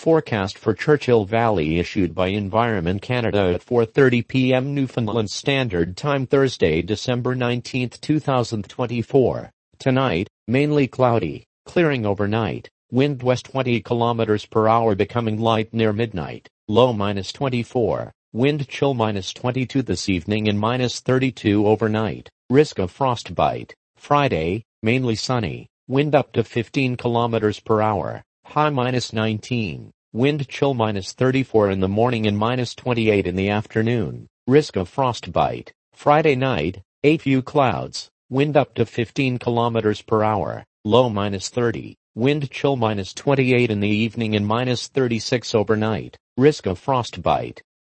Forecast for Churchill Valley issued by Environment Canada at 4:30 p.m. Newfoundland Standard Time Thursday, December 19, 2024. Tonight, mainly cloudy, clearing overnight. Wind west 20 km per hour becoming light near midnight. Low -24. Wind chill -22 this evening and -32 overnight. Risk of frostbite. Friday, mainly sunny. Wind up to 15 km per hour. High -19. Wind chill -34 in the morning and -28 in the afternoon. Risk of frostbite. Friday night, a few clouds. Wind up to 15 km per hour. Low -30. Wind chill -28 in the evening and -36 overnight. Risk of frostbite.